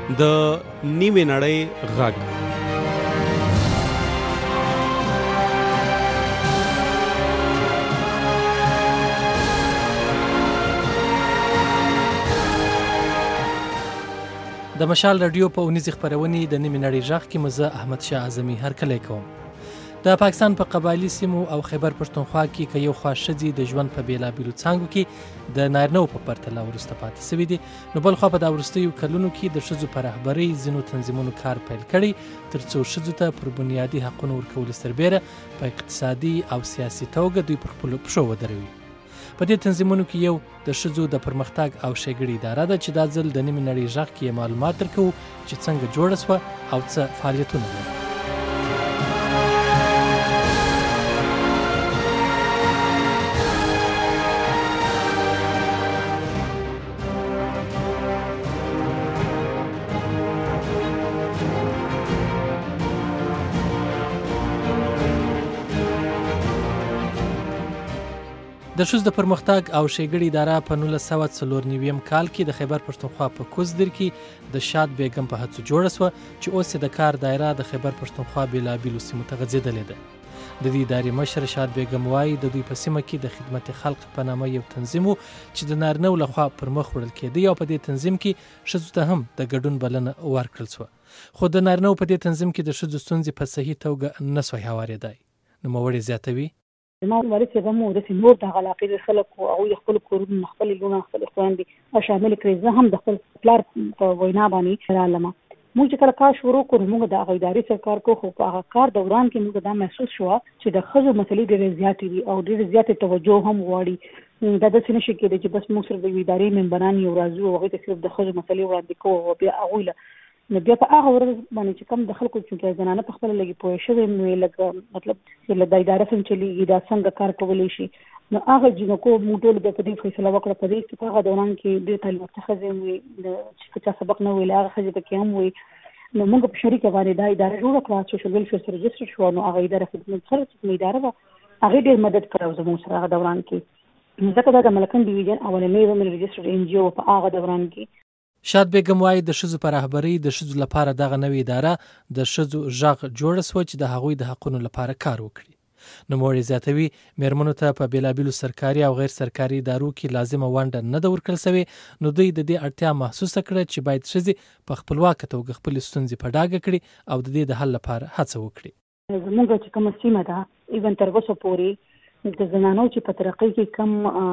د نیمې نړۍ غږ. د مشال رادیو په اونیزې خپرونې د نیمې نړۍ غږ کې مزه احمد شاه اعظمي هرکلی کوم. د پاکستان په قبایلي سیمو او خیبر پښتونخوا کې که یو خوا ښځې د ژوند په بېلابېلو څانګو کې د نارینه‌و په پرتله وروسته پاتې سوي دي، نو بل خوا په دا وروستیو کلونو کې د ښځو په رهبرۍ ځینو تنظیمونو کار پیل کړی تر څو ښځو ته پر بنیادي حقونو ورکولو سربیره په اقتصادي او سیاسي توګه دوی پر خپلو پښو ودروي. په دې تنظیمونو کې یو د ښځو د پرمختګ او ښېګړې اداره ده چې دا ځل د نیمې نړۍ غږ کې معلومات درکوو چې څنګه جوړه شوه او څه فعالیتونه لري. د ښځو د پرمختګ او ښېګړې اداره په 1994 کال کې د خیبر پښتونخوا په کوزدر کې د شاد بیګم په هڅو جوړه شوه چې اوس یې د کار دایره د خیبر پښتونخوا بېلابېلو سیمو ته غځېدلې ده. د دې ادارې مشر شاد بیګم وایي د دوی په سیمه کې د خدمت خلق په نامه یو تنظیم و چې د نارینه‌و لخوا پر مخ وړل کېده او په دې تنظیم کې ښځو ته هم د ګډون بلنه ورکړل شوه، خو د نارینه‌و په دې تنظیم کې د ښځو ستونزې په صحیح توګه نه سوی هوارېدای. نوموړی زیاتوي: ما والد صاحب هم داسې نور د علاقې د خلکو او خپل کورونه خپل لونه خپل خويندې شامل کړي. زه هم د خپل پلار په وینا باندې رالم. موږ چې کله کار شروع کړو موږ د ادارې سره کار کوو، خو په هغه کار دوران کې موږ دا محسوس شو چې د ښځو مسلې ډېرې زیاتې دي او ډېرې زیاتې توجه هم غواړي. دا داسې نشي کېدای چې بس موږ صرف د ادارې ممبران یو راځو او هغوی ته صرف د ښځو مسلې وړاندې کوو او بیا هغوی له نو بیا په هغه ورځ باندې چې کوم د خلکو چې زنانه په خپل لګي پوه شوی نو لکه مطلب چې له ادارې څخه چلیږي دا څنګه کار کولی شي، نو هغه جنکو موږ ټول د په دې فیصله وکړه په دې چې په هغه دوران کې د تعلیم څخه وي چې چا سبق نه ویل هغه ښځې پکې هم وي، نو موږ په شریکه باندې دا اداره جوړه کړه سوشل ویلفیر سره رجسټر شو. نو هغه اداره خدمت سره چې اداره وه هغې ډېر مدد کړی زموږ سره هغه دوران کې، ځکه دا د ملکن ډیویژن اولنۍ ومن رجسټر ان جی او په هغه دوران کې. شاد بیګم وایي د ښځو په رهبرۍ د ښځو لپاره دغه نوې اداره د ښځو غږ جوړه شوه چې د هغوی د حقونو لپاره کار وکړي. نوموړی زیاتوي مېرمنو ته په بېلابېلو سرکاري او غیر سرکاري ادارو کې لازمه ونډه نه ده ورکړل سوې، نو دوی د دې اړتیا محسوسه کړه چې باید ښځې په خپلواکه توګه خپلې ستونزې په ډاګه کړي او د دې د حل لپاره هڅه وکړي. زموږ چې کومه سیمه ده ایون تر اوسه پورې د زنانو چې په ترقۍ کې کم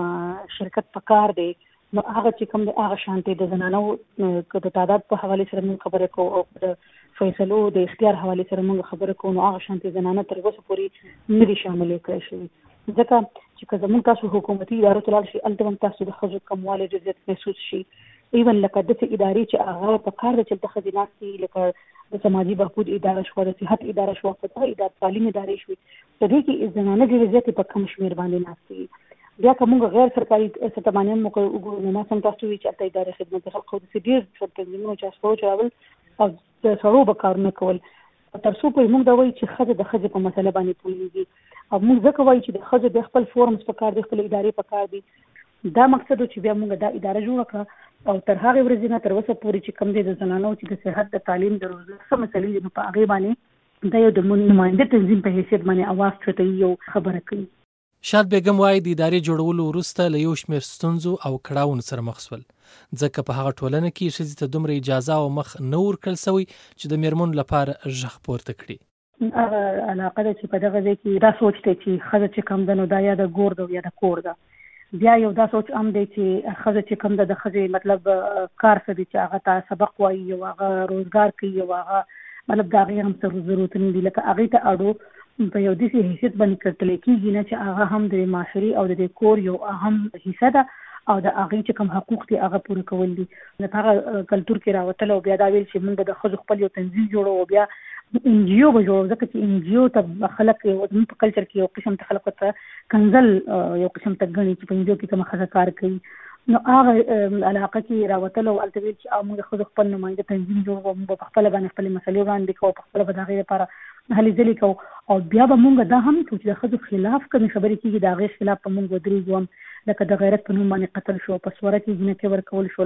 شرکت پکار دی، نو هغه چې کوم د هغه شانتي د زنانو د تعداد په حواله سره موږ خبرې کوو او د فیصلو د اختیار حواله سره موږ خبرې کوو، نو هغه شانتي زنانه تر اوسه پورې نه دي شاملې کړای شوي، ځکه چې که زموږ تاسو حکومتي ادارو ته لاړ شي هلته هم تاسو د ښځو کموالی ډېر زیات محسوس شي. ایون لکه داسې ادارې چې هغه په کار ده چې هلته ښځې ناستې لکه د سماجي بهبود اداره شوه، د صحت اداره شوه، په دغه تعلیم ادارې شوې، په دې کې زنانه ډېرې زیاتې په کم شمېر باندې ناستې. بیا که موږ غیر سرکاري سطح باندې هم وګورو نو ما سم تاسو وایي چې هلته ادارې خدمت خلقو داسې ډېر تنظیمونو چې اسپرو چلول او د سړو به کارونه کول تر څو پورې موږ دا وایو چې ښځه د ښځې په مسله باندې پوهېږي او موږ ځکه وایو چې د ښځو د خپل فورمز په کار دي خپل ادارې په کار دي. دا مقصد و چې بیا موږ دا اداره جوړه کړه او تر هغې ورځې نه تر اوسه پورې چې کوم دی د زنانو چې د صحت د تعلیم د روزګار څه مسلې دي نو په هغې باندې دا یو د نماینده تنظیم په حیثیت باندې اواز چوتوي او خبره کوي. شاد بیګم وایي د ادارې جوړولو وروسته له یو شمېر ستونزو او کړاوونو سره مخ شول، ځکه په هغه ټولنه کې ښځې ته دومره اجازه او مخ نه ورکړل سوی چې د مېرمنو لپاره غږ پورته کړي. هغه علاقه ده چې په دغه ځای کې دا سوچ دی چې ښځه چې کوم ده نو دا یا د ګور ده یا د کور ده. بیا یو دا سوچ هم دی چې ښځه چې کوم ده د ښځې مطلب کار څه دی چې هغه ته سبق وایي او هغه روزګار کوي او هغه مطلب د هغې هم څه ضرورتونه دي لکه هغې ته اړو په یو داسې حیثیت باندې کتلی کېږي نه چې هغه هم د معاشري او د کور یو اهم حصه ده او د هغې چې کوم حقوق دي هغه پوره کول دي. د هغه کلتور کې راوتل او بیا دا ویل چې موږ د ښځو خپل یو تنظیم جوړو او بیا ان جی او به جوړو، ځکه چې ان جی او ته خلک زموږ په کلچر کې یو قسم ته خلکو ته کنزل یو قسم ته ګڼي چې په ان جی او کې کومه ښځه کار کوي، نو هغه علاقه کې راوتل او هلته ویل چې موږ د ښځو خپل نماینده تنظیم جوړو، موږ په خپله باندې خپلې مسلې وړاندې کوو، په خپله به د هغې لپاره هلې ځلې کوو او بیا به موږ دا هم کوو چې د ښځو خلاف کومې خبرې کېږي د هغې خلاف به موږ ودرېږو، هم لکه د غیرت په نوم باندې قتل شو، په سوره کې جنکۍ ورکول شول،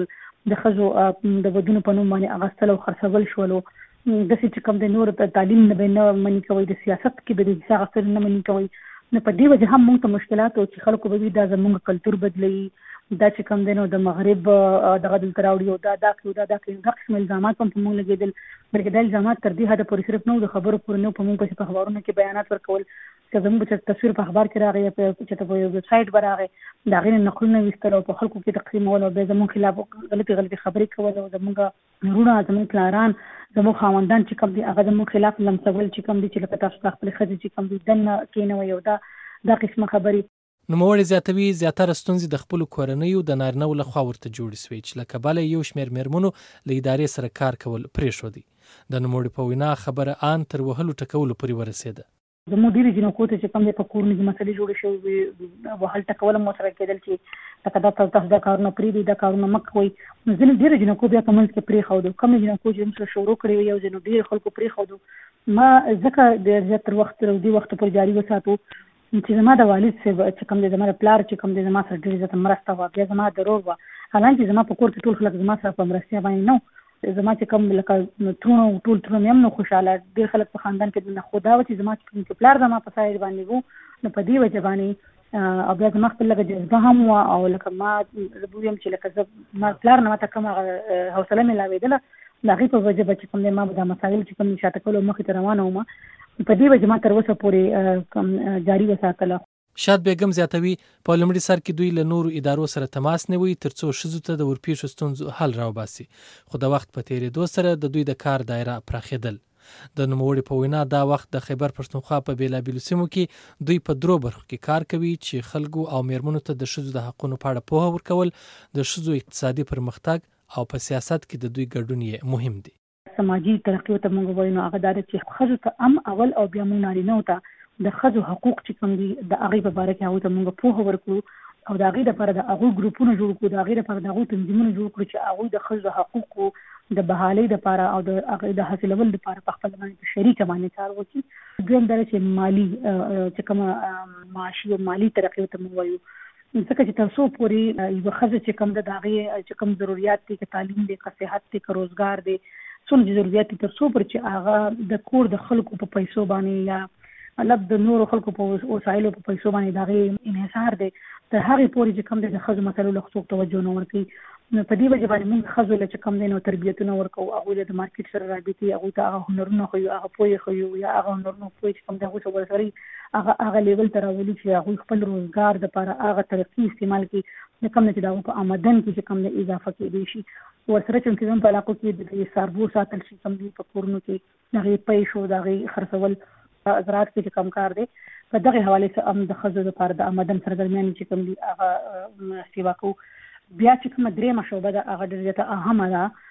د ښځو د ودونو په نوم باندې اغوستل او خرڅول شولو. داسې چې کوم د نور تعلیم نه به نه منې کوئ، د سیاست کې به د حصه اخیستل نه منې کوئ. نو په دې وجه هم موږ ته مشکلات او چې خلکو به وي دا زموږ کلتور بدلوي، دا چې کوم دی نو د مغرب دغه دلته راوړي او دا کوي دا کوي. دا قسم الزامات هم په موږ لګېدل، بلکې دا الزامات تر دې حده پورې صرف نه د خبرو پورې نه په موږ پسې په اخبارونو کې بیانات ورکول چې زموږ چې تصویر په اخبار کې راغی چې په یو ویب سایټ به راغی د هغې نه نقلونه ویستل او په خلکو کې تقسیمول او بیا زموږ خلاف غلطې خبرې کول او زموږ وروڼه زموږ پلاران زموږ خاوندان چې کوم دي هغه زموږ خلاف لمسول چې کوم دي چې لکه تاسو د خپلې ښځې چې کوم دي دننه کېنوئ او دا قسمه خبرې. نوموړی زیاتوي زیاتره ستونزې د خپلو کورنیو د نارینه‌و لخوا ورته جوړې سوې چې له کبله یو شمېر مېرمنو له ادارې سره کار کول پرېښودی. د نوموړي په وینا خبره ان تر وهلو ټکولو پورې ورسېده. زموږ ډېرې جینکو ته چې کوم دی په کورونو کې مسلې جوړې شوې وهل ټکول هم ورسره کېدل چې لکه دا تاسو دا کارونه پرېږدئ دا کارونه مه کوئ. نو ځینې ډېرو جینکو بیا په منځ کې پرېښودو، کمې جینکو چې موږ سره شروع کړې وې او ځینو ډېرو خلکو پرېښودو. ما ځکه د زیاتر وخت تر دې وخته پورې جاري وساتو چې زما د والد صاحب چې کوم دی زما د پلار چې کوم دی زما سره ډېرې زیاته مرسته وه، بیا زما د ورور وه. حالانکه زما په کور کې ټول خلک زما سره په مرستیا باندې نه و، زما چې کوم لکه ترونه ټول ترونه مې هم نه خوشحاله، ډېر خلک په خاندان کې نه. خو دا و چې زما چې پلار زما په سایډ باندې و نو په دې وجه باندې او بیا زما خپل لکه جذبه هم وه او لکه ما زه ویم چې لکه زه ما پلار نه ماته کوم حوصله میلاوېدله د هغې په وجه به چې کوم دی ما به دا مسایل چې کوم شاته کولو مخې ته روانه وم په دې وجه ما تر اوسه پورې جاري وساتله. شاد بیګم زیاتوي په لومړي سر کې دوی له نورو ادارو سره تماس نیوي ترڅو ښځو ته د ورپېښو ستونزو حل راوباسي، خو د وخت په تېرېدو سره د دوی د کار دایره پراخېدل. د نوموړي په وینا دا وخت د خیبر پښتونخوا په بېلابېلو سیمو کې دوی په 3 برخو کې کار کوي چې خلکو او میرمنو ته د ښځو د حقونو په اړه پوهه ورکول، د ښځو اقتصادي پرمختګ او په سیاست کې د دوی ګډون یې مهم دی. سماجی ترقی ته موږ وایو نو هغه دا چې ښځو ته اول او بیا موږ نارینه‌و ته د ښځو حقوق چې کوم دي د هغې په باره کې هغوی ته موږ پوهه ورکړو او د هغې دپاره د هغوی ګروپونه جوړ کړو، د هغې دپاره د هغوی تنظیمونه جوړ کړو چې هغوی د ښځو د حقوقو د بحالۍ دپاره او د هغې د حاصلولو دپاره په خپله باندې په شریکه باندې کار وکړي. دویم دا چې مالي چې کومه معاشي او مالي ترقي ته موږ وایو، ځکه چې تر څو پورې یوه ښځه چې کوم ده د هغې چې کوم ضروريات دي، که تعلیم دی، که صحت دی، که روزګار دی، څومره ضروريات دي، تر څو پورې چې هغه د کور د خلکو په پیسو باندې یا مطلب د نورو خلکو په وسایلو په پیسو باندې د هغې انحصار دی، تر هغې پورې چې کوم دی د ښځو مسلو له څوک توجه نه ورکوي. نو په دې وجه باندې موږ ښځو له چې کوم دی نو تربیتونه ورکوو، هغوی له د مارکیټ سره رابطې، هغوی ته هغه هنرونه ښیو، هغه پوهې ښیو یا هغه هنرونه پوهې چې کوم دی هغوی سره ورسره هغه لیول ته راولي چې هغوی خپل روزګار دپاره هغه طریقې استعمال کړي د کوم دی چې د هغوی په آمدن کې چې کوم دی اضافه کېدی شي. ورسره چې کوم په علاقو کې د څاروو ساتل شي کوم دی په کورونو کې د هغې پیسو د هغې خرڅول زراعت کې چې کم کار دی، په دغه حوالې سره هم د ښځو لپاره د آمدن سره درمیان چې کوم دي هغه سیوا کوو. بیا چې کومه درېیمه شعبه ده هغه ډېره زیاته اهمه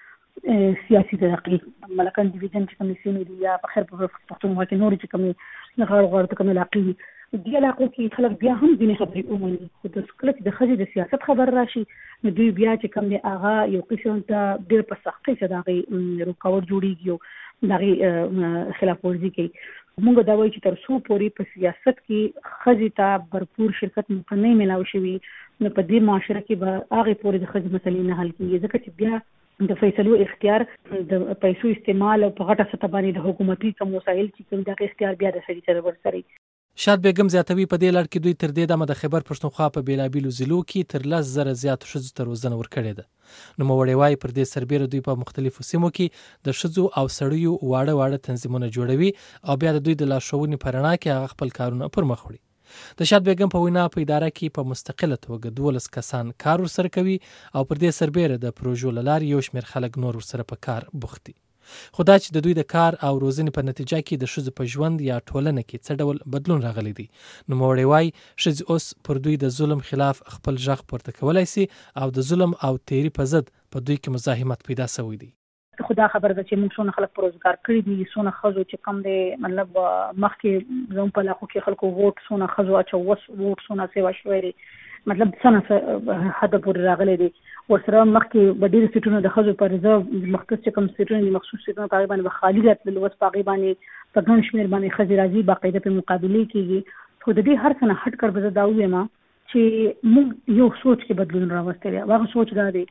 ده سیاسي ترقي، ملکن ډیویژن چې کومې سیمې دي یا په خیر پښتونخوا کې نورې چې کومې غاړو غاړو ته کومې علاقې دي، دې علاقو کې خلک بیا هم ځینې خبرې ومني، خو کله چې د ښځې د سیاست خبر راشي نو دوی بیا چې کوم دی هغه یو قسم ته ډېر په سختۍ سره د هغې رکاوټ جوړېږي او د هغې خلاف ورزي کوي. موږ دا وایو چې تر څو پورې په سیاست کې ښځې ته بھرپور شرکت موقع نه میلاو شوي نو په دې معاشره کې به هغې پورې د ښځې مسلې نه حل کېږي، ځکه چې بیا د فیصلو اختیار د پیسو استعمال او په غټه سطح باندې د حکومتي کوم وسایل چې کوم د هغې اختیار بیا د سړي سره ورسره. شاد بیګم زیاتوي په دې لړ کې دوی تر دې دمه د خیبر پښتونخوا په بېلابېلو ضلعو کې تر 10,000 زیاتو ښځو ته روزنه ورکړې ده. نوموړی وایي پر دې سربیره دوی په مختلفو سیمو کې د ښځو او سړیو واړه تنظیمونه جوړوي او بیا د دوی د لارښوونې په رڼا کې هغه خپل کارونه پر مخ وړي. د شاد بیګم په وینا په اداره کې په مستقله توګه 12 کسان کار ورسره کوي او پر دې سربیره د پروژو له لارې یو شمېر خلک نور ورسره په کار بوخت دي. خو دا چې د دوی د کار او روزنې په نتیجه کې د ښځو په ژوند یا ټولنه کې څه ډول بدلون راغلی دی. نوموړی وایي ښځې اوس پر دوی د ظلم خلاف خپل غږ پورته کولی سي او د ظلم او تیري په ضد په دوی کې مزاحمت پیدا سوی دی. خو دا خبره ده چې موږ څونه خلک په روزګار کړي دي، څونه ښځو چې کوم دی مطلب مخکې زموږ په علاقو کې خلکو ووټ څونه ښځو اچوس ووټ څونه سیوا شوی دی، مطلب څونه حده پورې راغلی دی. ورسره مخکې به ډېرې سیټونه د ښځو په رضا مختص چې کوم سیټونه دي مخصوص سیټونه په هغې باندې به خالي راتلل، اوس په هغې باندې په ګڼ شمېر باندې ښځې راځي، باقاعده پرې مقابلې کېږي. خو د دې هر څه نه هټ کر به زه دا ووایم چې موږ یو سوچ کې بدلون راوستی دی. هغه سوچ دا دی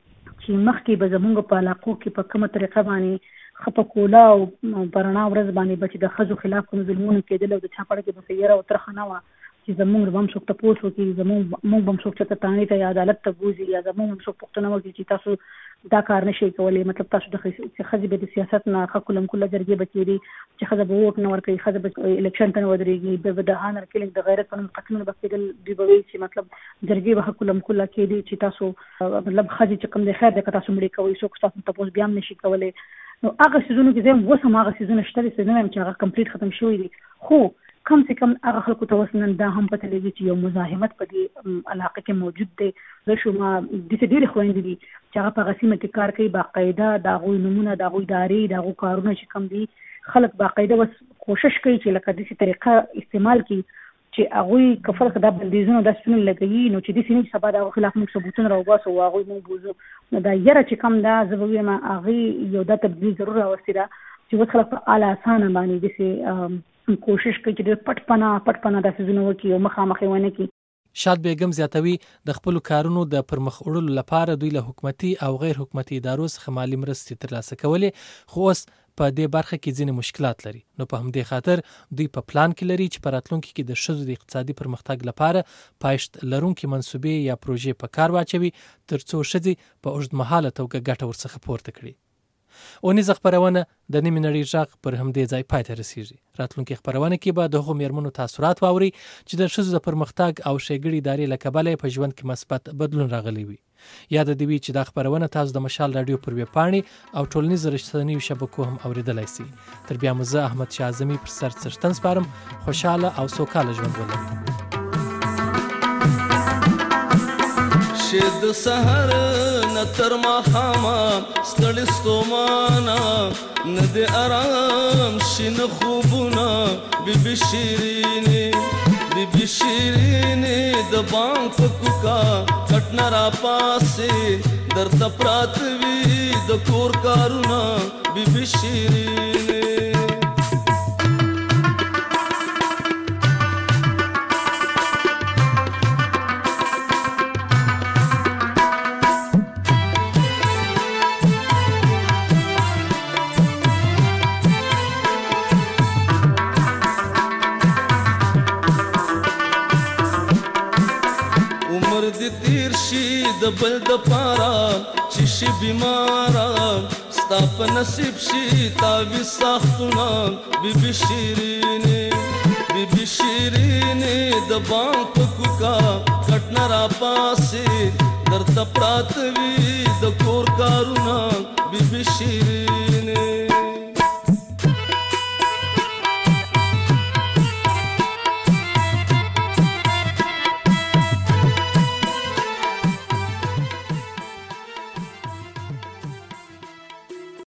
چې مخکې به زمونږ په علاقو کې په کومه طریقه باندې خپه کولا او پرانا ورځ باندې به چې د ښځو خلاف کوم ظلمونه کېدل او د چا په اړه کې به سیاره او ترخه نه وه چې زمونږ به هم څوک تپوس وکړي، موږ به هم څوک چېرته تانې ته یا عدالت ته بوځي یا زمونږ هم څوک پوښتنه وکړي چې تاسو دا کار نه شئ کولی. مطلب تاسو د ښځې به د سیاست نه ښه کلم کله جرګې به کېدي چې ښځه به ووټ نه ورکوي، ښځه به الکشن ته نه ودرېږي، بیا به د هانر کلینګ د غیرت په نوم قتلونه به کېدل. دوی به وایي چې مطلب جرګې به ښه کلم کله کېدي چې تاسو مطلب ښځې چې کوم دی خیر دی که تاسو مړې کوئ څوک تاسو تپوس بیا هم نه شي کولی. نو هغه څیزونو کې زه هم اوس هم هغه څیزونه شته دي، څه نه وایم چې هغه کمپلیټ ختم شوي دي، خو کم سے کم هغه خلکو ته اوس نن دا هم پته لګي چې یو مزاحمت په دې علاقه کې موجود دی. زه شومه داسې ډېرې خویندې دي چې هغه په هغه سیمه کې کار کوي، باقاعده د هغوی نومونه، د هغوی ادارې، د هغوی کارونه چې کوم دي خلک باقاعده اوس کوشش کوي چې لکه داسې طریقه استعمال کړي چې هغوی که فرض دا بندیزونه دا څونه لګوي نو چې داسې نه چې سبا د هغو خلاف موږ ثبوتونه راوباسو او هغوی موږ بوځو. نو دا یره چې کوم ده زه به ویم هغې یو دا تبدیل ضرور راوستې ده چې اوس خلک په اعلی اسانه باندې داسې کوشش کوي چې ډېر پټ پناه دا څیزونه وکړي او مخامخ یې ونه کړي. شاد بیګم زیاتوي د خپلو کارونو د پرمخ وړلو لپاره دوی له حکومتي او غیر حکومتي ادارو څخه مالي مرستې ترلاسه کولې، خو اوس په دې برخه کې ځینې مشکلات لري. نو په همدې خاطر دوی په پلان کې لري چې په راتلونکي کې د ښځو د اقتصادي پرمختګ لپاره پایښت لرونکي منصوبې یا پروژې په کار واچوي ترڅو ښځې په اوږدمهاله توګه ګټه ورڅخه پورته کړي. اونیزه خپرونه د نیمې نړۍ غږ پر همدې ځای پای ته رسیږي. راتلونکي خپرونه کې به د هغو مېرمنو تاثرات واوري چې د ښځو د پرمختګ او ښېګړې ادارې له کبله په ژوند کې مثبت بدلون راغلی وي. یاد دې وي چې دا خپرونه تاسو د مشال راډیو پر ویبپاڼې او ټولنیزو رسنیو شبکو هم اوریدلی شئ. تر بیا مو زه احمد شاه اعظمي پر سر څښتن سپارم. خوشحاله او سوکاله ژوند ولرئ. چې د سحر نه تر ماښامه ستړي ستومانه نه د آرام شي نه خوبونه بیبي شیرینې د بانک په کوکا کټ نه راپاسې درته پراته وي د کور کارونه بیبي شیرینې. د بل د پاره چې شي بیماره ستا په نصیب شي تاوي ساختونه بیبي شیرینې د بانک په کوکا کټ نه راپاسې درته پراته وي د کور کارونه بیبي شیرینې.